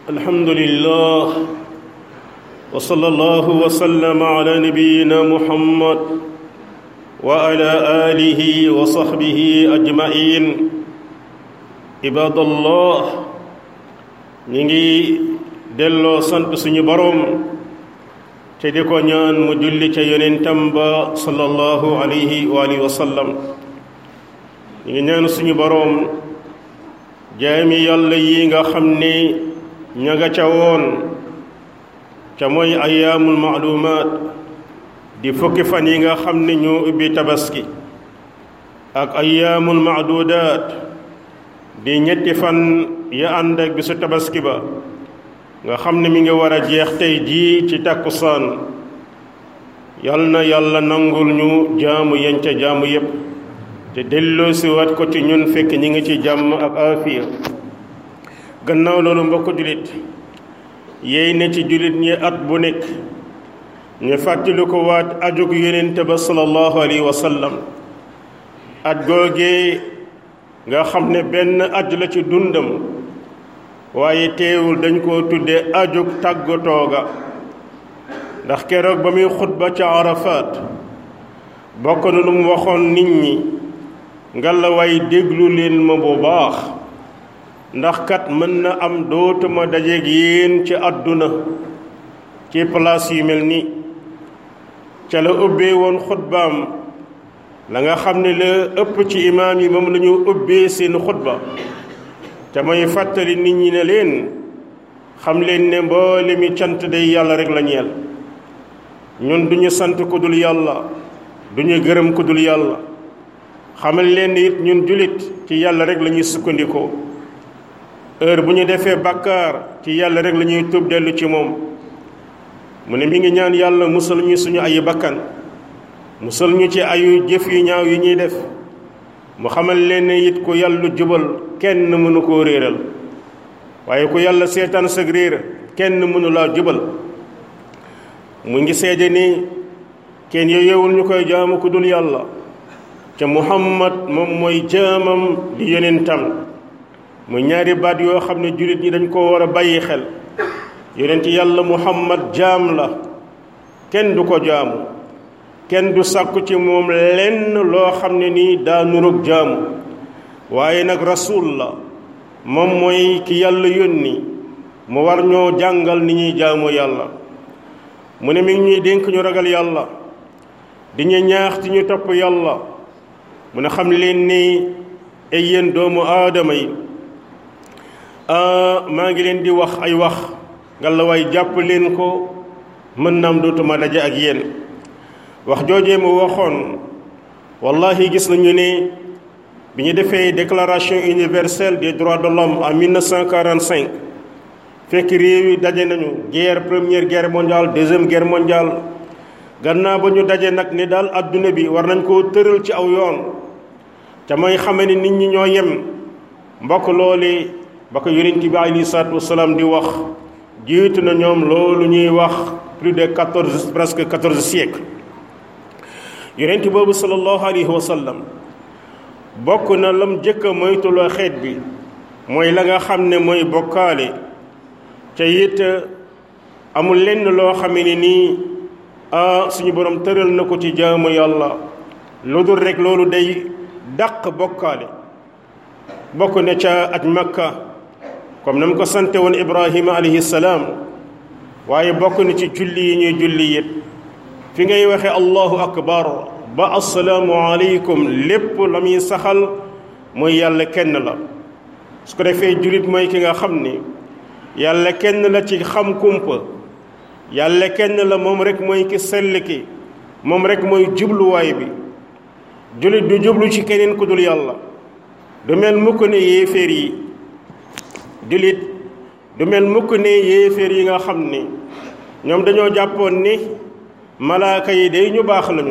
الحمد لله وصلى الله وسلم على نبينا محمد وعلى آله وصحبه أجمعين عباد الله نيجي delloo sant suñu boroom te di ko ñaan mu julli ca yonentam ba sallallahu alayhi wa alihi wa sallam ñu ngi ñaan suñu boroom jaami yàlla yi nga xam ne ña nga ca woon ca mooy ayyaamul maalumaat di fukki fan yi nga xam ne ñoo ubbi tabaski ak ayyaamul maadudaat di ñetti fan ya ànd ak bisu tabaski ba nga xam ne mi ngi war a jeex tey jii ci takkusaan yal na yàlla nangul ñu jaamu yañ ca jaamu yépp te delloo si waat ko ci ñun fekk ñi ngi ci jàmm ak aafiya gannaaw loolu mbokk julit yéy na ci julit ñi at bu nekk ñu fàttali ko waat ajug yonent ba sallallahu alayhi wa sallam at googee nga xam ne benn aj la ci dundam waaye teewul dañ koo tudde ajug tàggatoo ga ndax keroog ba muy xutba ca Arafat bokk na lu mu waxoon nit ñi ngalawaay déglu leen ma bu baax ndax kat mën na am dootuma dajeeg yéen ci àdduna ci place yu mel nii ca la ubbee woon xutbaam la nga xam ne la ëpp ci imaam yi moom la ñu ubbee seen xutba te may fàttali nit ñi ne leen xam leen ne mboole mi cant day yàlla rek la ñeel ñun duñu sant ku dul yàlla duñu gërëm ku dul yàlla xamal leen ne it ñun julit ci yàlla rek la ñuy sukkandikoo heure bu ñu defee bàkkaar ci yàlla rek la ñuy tuub dellu ci moom mu ne mi ngi ñaan yàlla musal ñu suñu ayu bakkan musal ñu ci ayu jëf yu ñaaw yi ñuy def mu xamal leen ne it ku yàlla jubal kenn mënu koo réeral waaye ku yàlla seetaan sag réer kenn mënu laa jubal mu ngi seede ni kenn yeyewul ñu koy jaamu ku dul yàlla ca muhammad moom mooy jaamam di yonentam muy ñaari baat yoo xam ne jullit ñi dañ koo war a bàyyi xel yonent yàlla muhammad jaam la kenn du ko jaamu kenn du sàkku ci moom lenn loo xam ne nii daa nurug jaamu waaye nag rasul la moom mooy ki yàlla yónni mu war ñoo jàngal ni ñuy jaamu yàlla mu ne mi ngi ñuy dénk ñu ragal yàlla di ñu ñaax ci ñu topp yàlla mu ne xam leen ni ay yéen doomu aadama yi maa ngi leen di wax ay wax ngalla waay jàpp leen ko mën naam dootuma daje ak yéen wax joojee mu waxoon wallahi gis nañu ne bi ñu defee déclaration universelle des droits de l'homme en 1945 fekk réew yi daje nañu première guerre mondiale deuxième guerre mondiale gannaaw ba ñu daje nag ne daal adduna bi war nañ koo tëral ci aw yoon te mooy xame ne nit ñi ñoo yem mbokk loole ba ko yonent bi alayhi salaatu wasalaam di wax jiitu na ñoom loolu ñuy wax plus de presque 14 siècles yonent boobu sallallahu alayhi wa sallam bokk na lam jëkk a moytuloo xeet bi mooy la nga xam ne mooy bokkaale ca it amul lenn loo xame ne nii suñu borom tëral na ko ci jaamu yàlla lu dul rek loolu day dàq bokkaale bokk na ca aj makka comme na mu ko sante woon ibrahima alayhi salaam waaye bokk na ci julli yi ñuy julli it fi ngay waxe allahu akbar ba assalaamu aleykum lépp la muy saxal mooy yàlla kenn la su ko defee jullit mooy ki nga xam ni yàlla kenn la ci xam kumpa yàlla kenn la moom rek mooy ki sell ki moom rek mooy jubluwaay bi jullit du jublu ci keneen ku dul yàlla du mel mukk ne yéeféer yi jullit du mel mukk ne yéeféer yi nga xam ni ñoom dañoo jàppoon ni malaaka yi day ñu baax lañu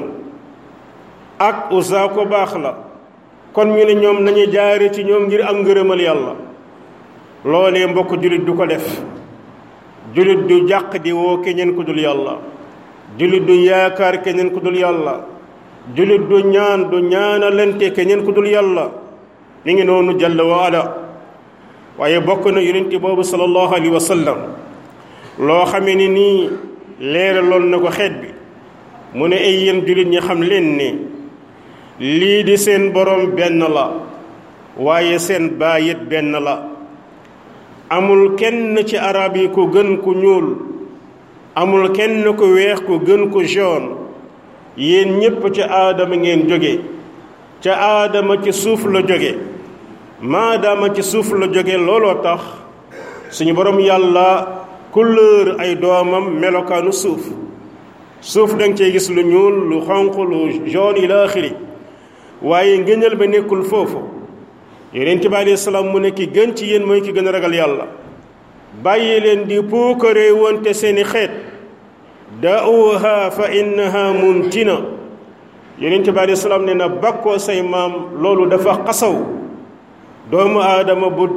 ak usa ko baax la kon ñu ne ñoom nañu jaare ci ñoom ngir am ngërëmal yàlla loolee mbokk jullit du ko def jullit du jàq di woo keneen ku dul yàlla jullit du yaakaar keneen ku dul yàlla jullit du ñaanalante keneen ku dul yàlla mi ngi noonu jalla wa ala waaye bokk na yonent boobu sallallahu alayhi wa sallam loo xamee ni nii leeraloon na ko xeet bi mu ne ay yéen jullit ñi xam leen ni lii di seen borom benn la waaye seen baay it benn la amul kenn ci arab yi ku gën ku ñuul amul kenn ku weex ku gën ku jaune yéen ñépp ci aadama ngeen jóge ca aadama ci suuf la jóge maadaama ci suuf la jóge looloo tax suñu borom yàlla couleur ay doomam melokaanu suuf danga cey gis lu ñuul lu xonq lu jaune ila axiri waaye ngëneel ba nekkul foofu yonent bi alayhi salaam mu ne ki gën ci yéen mooy ki gën a ragal yàlla bàyyi leen di puukare wonte seeni xeet da'uha fa innaha muntina yonent bi alayhi salaam ne na bakkoo say maam loolu dafa xasaw doomu aadama bu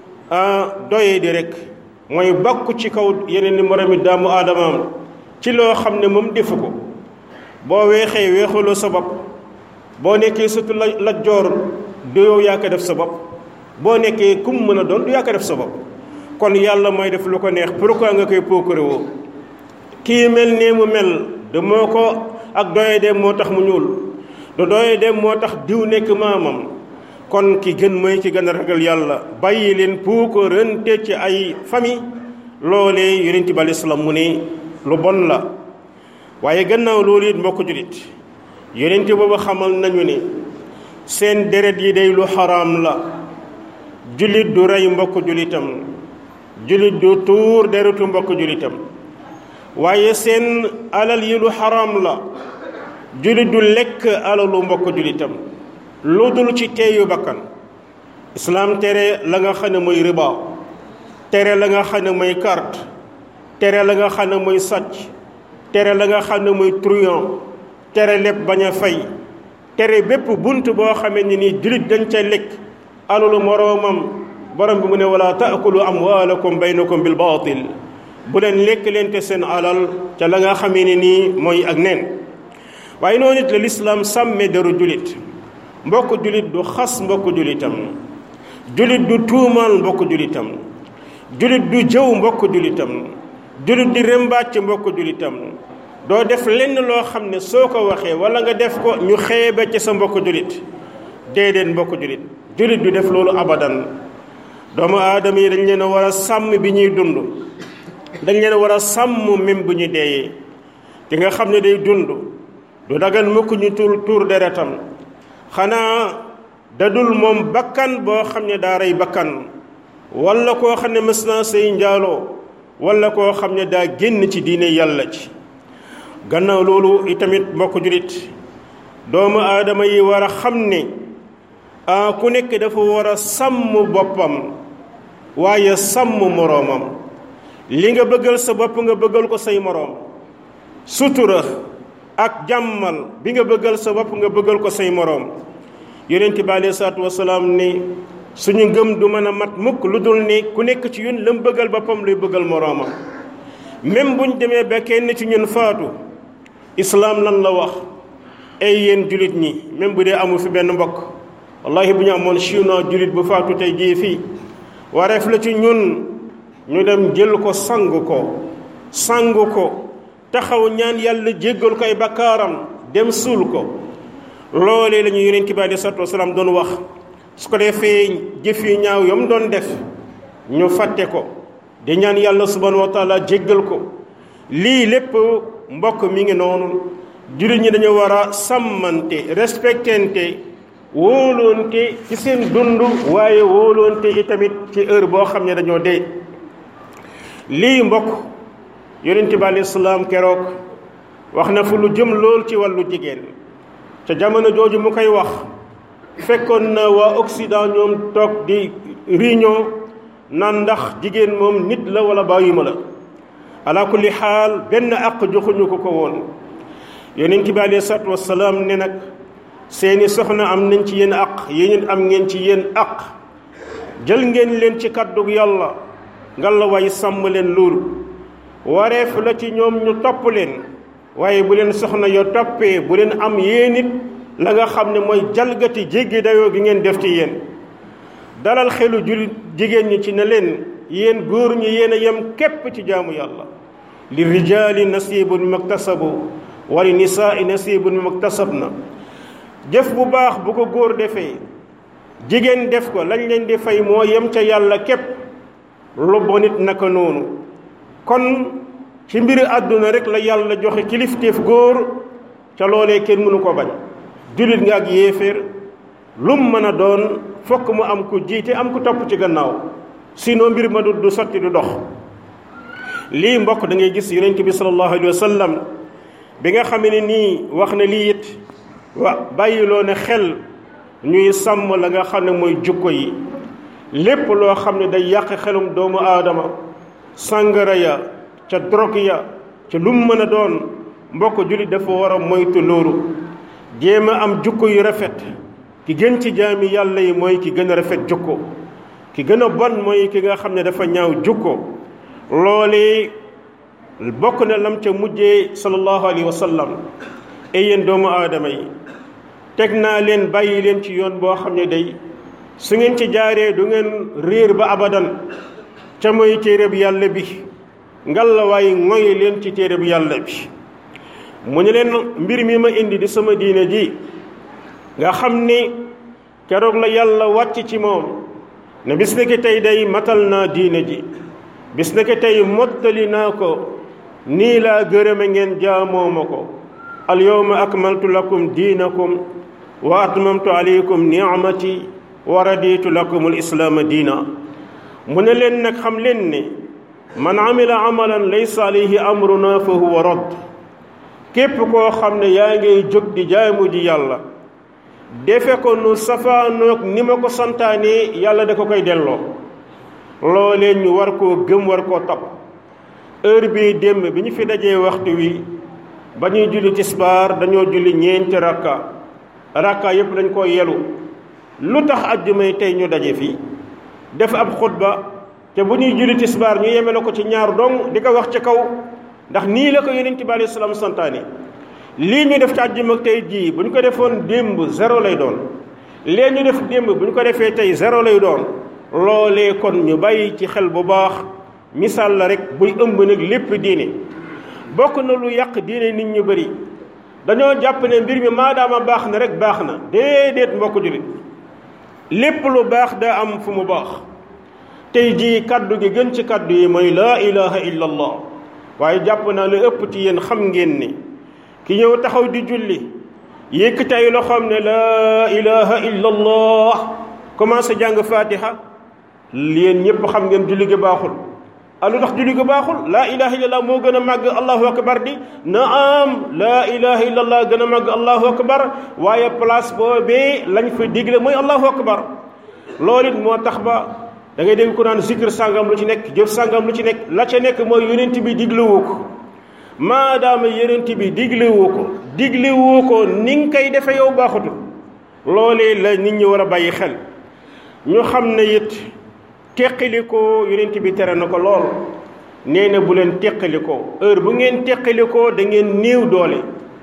doye di rek mooy bakku ci kaw yeneen ni moromi doomu aadamaam ci loo xam ne moom defu ko boo weexee weexaloo sa bopp boo nekkee surtout la joor du yow yaa ko def sa bopp boo nekkee kum mën a doon du yaa ko def sa bopp kon yàlla mooy def lu ko neex pourquoi nga koy pookare woo kii mel nee mu mel de moo ko ak doye dem moo tax mu ñuul du doye dem moo tax diw nekk maamam kon ki gën mooy ki gën a ragal yàlla bàyyi leen puukarante ci ay famille loolee yonent bi alayhi salaam mu ne lu bon la waaye gannaaw loolu it mbokk julit yonent boobu xamal nañu ne seen deret yi day lu xaraam la julit du rey mbokk julitam julit du tuur deretu mbokk julitam waaye seen alal yi lu xaraam la julit du lekk alalu mbokk julitam lu dul ci teeyu bakkan islaam tere la nga xam ne mooy riba tere la nga xam ne mooy carte tere la nga xam ne mooy sàcc tere la nga xam ne mooy truand tere lépp bañ a fay tere bépp bunt boo xamee ne nii jullit dañ ca lekk alalu moroomam borom bi mu ne wala taakulu amwaalakum baynakum bil baatil bu leen lekk leen te seen alal ca la nga xamee ne nii mooy ak neen waaye noonu it la lislaam sàmme deru jullit mbokk jullit du xas mbokk jullitam jullit du tuumaal mbokk jullitam jullit du jëw mbokk jullitam jullit di rëmbaat ci mbokk jullitam doo def lenn loo xam ne soo ko waxee wala nga def ko ñu xeebe ci sa mbokk jullit déedéet mbokk jullit jullit du def loolu abadan doomu aadama yi dañ leen a war a sàmm bi ñuy dund dañ leen a war a sàmm même bu ñu deeyee ki nga xam ne day dund du dagan mukk ñu tuur deretam xanaa dadul moom bakkan boo xam ne daa rey bakkan wala koo xam ne mës naa say njaaloo wala koo xam ne daa génn ci diine yàlla ci gannaaw loolu itamit mbokk julit doomu aadama yi war a xam ne ku nekk dafa war a sàmm boppam waaye sàmm moroomam li nga bëggal sa bopp nga bëggal ko say moroom sutura ak jàmmal bi nga bëggal sa bopp nga bëggal ko say moroom yonent bi alayhi salaatu wasalaam ni suñu ngëm du mën a mat mukk lu dul ni ku nekk ci ñun la mu bëggal boppam luy bëggal moroomam même buñ demee ba kenn ci ñun faatu islaam lan la wax ay yéen julit ñi même bu dee amul fi benn mbokk wallahi bu ñu amoon chinois julit bu faatu tey jii fii wareef la ci ñun ñu dem jël ko sang ko taxaw ñaan yàlla jéggal ko ay bakkaaram dem suul ko loolee la ñu yonent bi alayhi salaatu wasalaam doon wax su ko defee jëf yu ñaaw yam doon def ñu fàtte ko di ñaan yàlla subhanahu wa taala jéggal ko lii lépp mbokk mi ngi noonu jullit ñi dañu war a sàmmante respectante wóoloonte ci seen dund waaye wóoloonte itamit ci heure boo xam ne dañoo dee lii mbokk yonent bi alayhi salaam keroog wax na fu lu jëm lool ci wàllu jigéen ca jamono jooju mu koy wax fekkoon na waa Occident ñoom toog di réunion naan ndax jigéen moom nit la wala bàyyima la ala kulli xaal benn àq joxuñu ko woon yonent bi alayhi salaatu wasalaam ne nag seeni soxna am nañ ci yéen àq yéen am ngeen ci yéen àq jël ngeen leen ci kàddug yàlla ngalla waaye sàmm leen loolu wareef la ci ñoom ñu topp leen waaye bu leen soxna yo toppee bu leen am yéen it la nga xam ne mooy jalgati jéggi dayoo gi ngeen def ci yéen dalal xelu jullit jigéen ñi ci ne leen yéen góor ñi yéen a yem képp ci jaamu yàlla li rijaali nasibun maktasabu wa li nisaai nasibun maktasabna jëf bu baax bu ko góor defee jigéen def ko lañ leen di fay moo yem ca yàlla képp lu bon it naka noonu kon ci mbiri àdduna rek la yàlla joxe kilifteef góor ca loolee kenn mënu ko bañ jullit nga ak yéeféer lum mën a doon fokk mu am ku jiite am ku topp ci gannaaw sinon mbir ma du sotti du dox lii mbokk da ngay gis yonent bi sallallahu alayhi wa sallam bi nga xam ne nii wax na lii it bàyyiloo ne xel ñuy sàmm la nga xam ne mooy jukko yi lépp loo xam ne day yàq xelum doomu aadama sàngara ya ca drogue ya ca lu mu mën a doon mbokk jullit dafa war a moytu loolu jéem a am jukko yu rafet ki gën ci jaami yàlla yi mooy ki gën a rafet jukko ki gën a bon mooy ki nga xam ne dafa ñaaw jukko loole bokk na lam ca mujjee sallallahu alayhi wa sallam ay yéen doomu aadama yi teg naa leen bàyyi leen ci yoon boo xam ne day su ngeen ci jaaree du ngeen réer ba abadan ca mooy téereb yàlla bi ngalla waaye ngoy leen ci téereb yàlla bi mu ne leen mbir mi ma indi di sama diine ji nga xam ni keroog la yàlla wàcc ci moom ne bis na ki tey day matal naa diine ji bis na ki tey mottali naa ko nii laa gërëme ngeen jaamoo ma ko al yawma akmaltu lakum diinakum wa atmamtu alaykum ni'mati wa raditu lakum al islaama diina mu ne leen nag xam leen ne man amila amalan laysa alayhi amruna fa huwa radd képp koo xam ne yaa ngay jóg di jaamu ji yàlla defe ko nu safaanoog ni ma ko santaane yàlla da ko koy delloo loolee ñu war koo gëm war koo topp heure bii démb bi ñu fi dajee waxtu wi ba ñuy julli tisbaar dañoo julli ñeenti rakka yépp dañ koo yelu lu tax ajjumay tey ñu daje fii def ab xutba te bu ñuy julli tisbaar ñu yeme la ko ci ñaar dong di ko wax ci kaw ndax nii la ko yonent bi alayhi salaam santaane lii ñu def ci àjjuma tey jii bu ñu ko defoon démb zéro lay doon lee ñu def démb bu ñu ko defee tey zéro lay doon loolee kon ñu bàyyi ci xel bu baax misaal la rek buy ëmb nag lépp diine bokk na lu yàq diine nit ñu bëri dañoo jàpp ne mbir mi maadaama baax na rek baax na déedéet mbokk jullit lépp lu baax daa am fu mu baax tey jii kaddu gi gën ci kaddu yi mooy laa ilaha illa allah waaye jàpp naa lu ëpp ci yéen xam ngeen ni ki ñëw taxaw di julli yëkkati ay loxoom ne laa ilaha illa allah commencé jàng fatiha yéen ñëpp xam ngeen julli gi baaxul lu tax julli gi baaxul laa ilaha illa allah moo gën a màgg allahu akbar di naam laa ilaha illa allah gën a màgg allahu akbar waaye place boobee lañ fa digle mooy allahu akbar loolu it moo tax ba da ngay dégg ko naan zikr sàngam lu ci nekk jëf sàngam lu ci nekk la ca nekk mooy yonent bi diglewoo ko maadaama yonent bi diglewoo ko ni nga koy defe yow baaxatul loolee la nit ñi war a bàyyi xel ñu xam ne it teqalikoo yonent bi tere na ko lool nee na bu leen teqalikoo heure bu ngeen teqalikoo da ngeen néew doole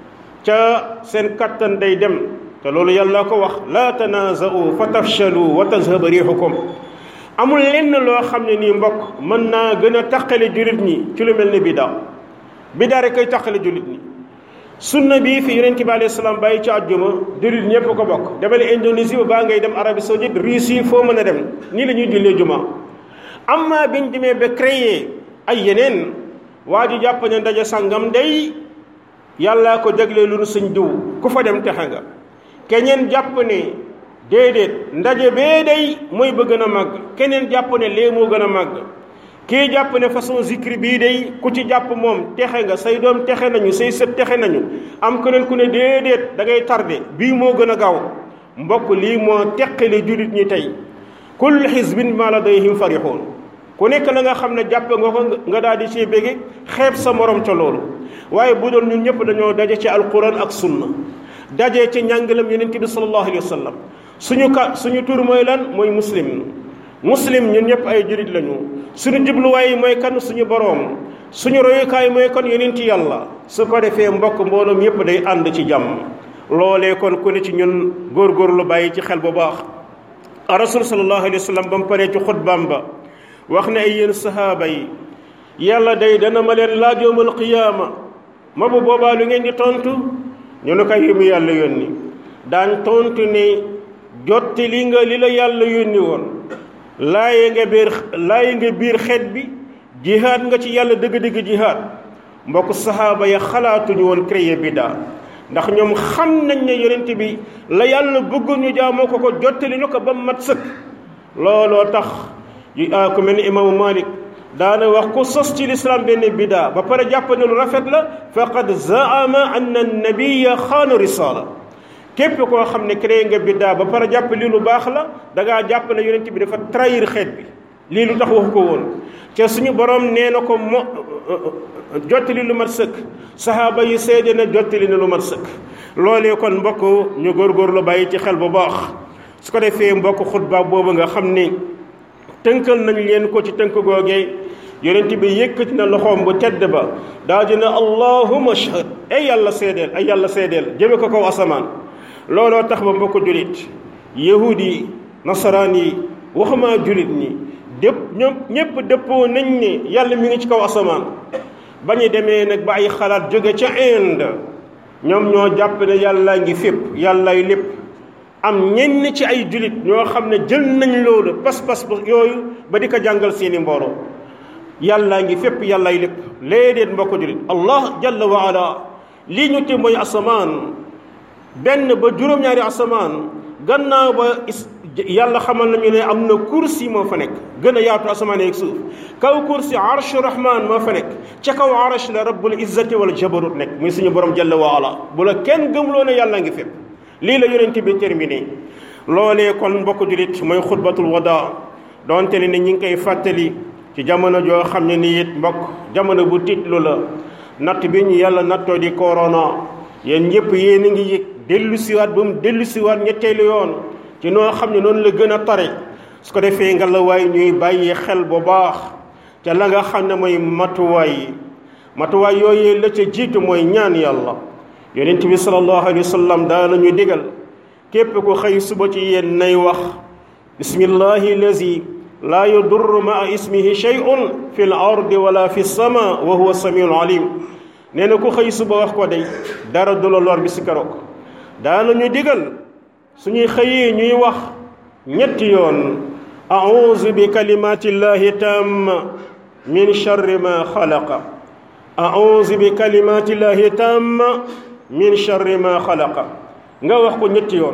ca seen kattan day dem te loolu yàlla ko wax laa tanaaza'u fa tafshalu wa tazhaba riihukum amul lenn loo xam ne nii mbokk mën naa gën a taqale jullit ñi ci lu mel ne bidaa rek koy taqale jullit ñi sunna bii fi yonent bi alayhi salaam bàyyi ci àjjuma jullit ñëpp ko bokk demal Indonésie ba baa ngay dem Arabie Saoudite Russie foo mën a dem nii la ñuy jullee juma amma biñ demee ba créer ay yeneen waa ji jàpp ne ndaje sàngam day yàllaa ko jaglee lu nu sëñ diw ku fa dem texe nga keneen jàpp ne déedéet ndaje bee day mooy ba gën a màgg keneen jàpp ne lee moo gën a màgg kii jàpp ne façon zikri bii day ku ci jàpp moom texe nga say doom texe nañu say sët texe nañu am keneen ku ne déedéet da ngay tardé bii moo gën a gaaw mbokk lii moo teqali jullit ñi tey kullu xisbin maa ladayhim farixuun ku nekk la nga xam ne jàpp nga ko nga daal di see bége xeeb sa morom ca loolu waaye bu doon ñun ñëpp dañoo daje ci alquran ak sunna daje ci njàngalam yonent bi sallallahu alayhi wa sallam suñu tur mooy lan mooy muslim ñun ñëpp ay jurit lañu suñu jubluwaay mooy kan suñu boroom suñu royukaay mooy kan yonent yàlla su ko defee mbokk mbooloom yëpp day ànd ci jàmm loolee kon ku ne ci ñun góorgóorlu bàyyi ci xel bu baax rasul sallallahu alayhi wa sallam ba mu paree ci xutbaam ba wax ne ay yéen sahaaba yi yàlla day dana ma leen laaj yawmal qiyaama ma bu boobaa lu ngeen di tontu ñu ne ko yu mu yàlla yónni daan tontu ne jotti li nga li la yàlla yónni woon laaye nga biir xeet bi jihaad nga ci yàlla dëgg-dëgg jihaad mbokk sahaaba ya xalaatuñu woon créer biddaa ndax ñoom xam nañ ne yonent bi la yàlla bëggoon ñu jaamoo ko jottali ñu ko ba mat sëkk looloo tax ku mel ni imaamu Malik daana wax ku sos ci lislaam benn biddaa ba pare jàpp ne lu rafet la faqad zaama anna nabiyya xaana risaala képp koo xam ne créé nga biddaa ba pare jàpp lii lu baax la da ngaa jàpp ne yonent bi dafa trahir xeet bi lii lu tax waxu ko woon te suñu borom nee na ko jottali lu mat sëkk sahaaba yi seede na jottali na lu mat sëkk loolee kon mbokk ñu góorgóorlu bàyyi ci xel bu baax su ko defee mbokk xutba boobu nga xam ni tënkal nañ leen ko ci tënk googee yonent bi yëkkati na loxoom bu tedd ba daa dina allahumma ashhad ay yàlla seedeel jëme ko kaw asamaan looloo tax ba mbokk julit yahud yi nasaraan yi waxumaa julit ñi ñépp dëppoo nañ ne yàlla mi ngi ci kaw asamaan ba ñu demee nag ba ay xalaat jóge ca Inde ñoom ñoo jàpp ne yàllaa ngi fépp yàllaay lépp am ñenn ci ay julit ñoo xam ne jël nañ loolu pas-pas yooyu ba di ko jàngal seeni mbooloo yàllaa ngi fépp yàllaay lépp léedéet mbokk julit allah jalla wa ala lii ñu te mooy asamaan benn ba juróom-ñaari asamaan gannaaw ba yàlla xamal nañu ne am na kursi moo fa nekk gën a yaatu asamaan ak suuf kaw kursi arsh rahman moo fa nekk ca kaw arsh la rabbul izzati wal jabarut nekk muy suñu borom jalla wa ala bu la kenn gëmloo ne yàlla ngi fépp lii la yonent bi terminé loolee kon mbokk julit mooy xutbatul wada doonte ne ñi ngi koy fàttali ci jamono joo xam ne ni it mbokk jamono bu tiitlu la natt bi ñu yàlla nattoo di corona yéen ñëpp yéen a ngi yëg dellu siwaat ba mu dellu siwaat ñetteelu yoon ci noo xam ne noonu la gën a tare su ko defee nga la waay ñuy bàyyi xel bu baax ca la nga xam ne mooy matuwaay yooyu la ca jiitu mooy ñaan yàlla yonent bi sallallahu alayhi wa sallam daanañu digal képp ku xëy suba ci yéen nay wax bismillahi lazi laa yadurru maa ismihi shay'un fi l ardi wala fi sama wa huwa samiul alim nee na ku xëy suba wax ko day dara du la lor bi si keroog daanañu digal suñuy xëyee ñuy wax ñetti yoon a'uuzu bi kalimatillahi tamma min sharri ma xalaqa a'uuzu bi kalimatillahi tamma min sharri ma xalaqa nga wax ko ñetti yoon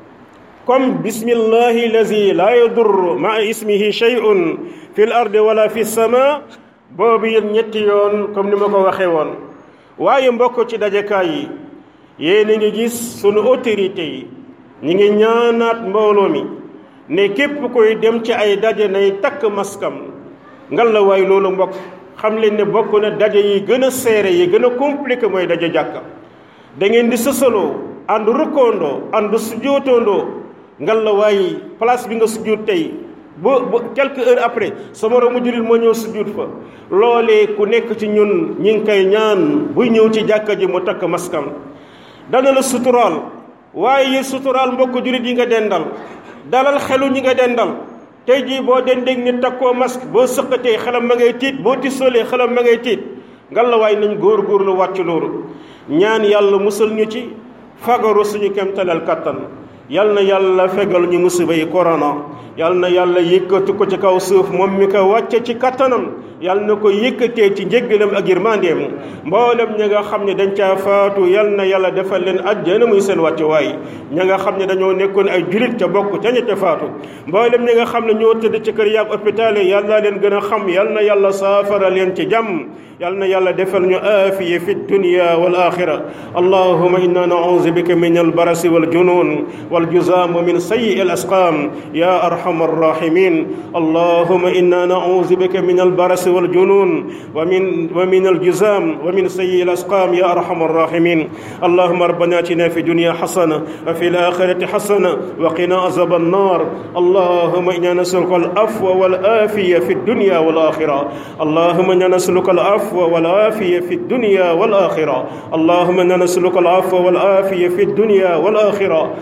comme bismillahi lazi la yadurru ma ismihi shay'un fi l ardi wala fi sama boobu yéen ñetti yoon comme ni ma ko waxee woon waaye mbokk ci dajekaay yi yéen a ngi gis sunu autorité yi ñi ngi ñaanaat mbooloo mi ne képp koy dem ci ay daje nay takk maskam ngal la waay loolu mbokk xam leen ne bokk na daje yi gën a seere yi gën a compliqué mooy daje jàkka da ngeen di sësaloo ànd rukkoondoo ànd sujjóotoondoo ngal la waay place bi nga sujjóot tey ba quelques heures après sa moromu jullit moo ñëw sujjóot fa loolee ku nekk ci ñun ñi ngi koy ñaan buy ñëw ci jàkka ji mu takk maskam dana la suturaal waaye suturaal mbokk jullit yi nga dendal dalal xelu ñi nga dendal tey jii boo dendeeg nit takkoo masque boo sëqatee xelam ma ngay tiit boo tisoolee xelam ma ngay tiit ngal la waay nañ góor-góorlu wàcc loolu ñaan yàlla musal ñu ci fagaru suñu kemtalal kattan yal na yàlla fegal ñu musiba yi corona yal na yàlla yëkkati ko ci kaw suuf moom mi ko wàcce ci kattanam yal na ko yëkkatee ci njéggalam ak yërmandeem mboolem ña nga xam ne dañ caa faatu yal na yàlla defal leen àjjana muy seen wàccuwaay ña nga xam ne dañoo nekkoon ay julit ca bokk ca ña ca faatu mboolem ña nga xam ne ñoo tëdd ci kër yaag hôpital yal na leen gën a xam yal na yàlla saafara leen ci jàmm yal na yàlla defal ñu aafiya fi dunya wal axira allahumma inna nauzu bika min albarasi wal junun wal juzaam wa min sayyi al asqaam ya arhamar rahimin allahumma inna nauzu bika min albarasi wal junun wa min al juzaam wa min sayyi al asqaam ya arhamar rahimin allahumma rabbana atina fi dunya hasana wa fil akhirati hasana wa qina azaban nar allahumma inna nas'aluka al afwa wal afiya fi dunya wal akhira allahumma inna nas'aluka al afwa والعافية في الدنيا والآخرة اللهم إنا نسألك العفو والعافية في الدنيا والآخرة سبحان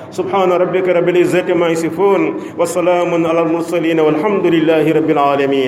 subhana rabbika rabbil izzati ma yasifun wa salaamun ala al mursalin walhamdulillahi rabbil alamin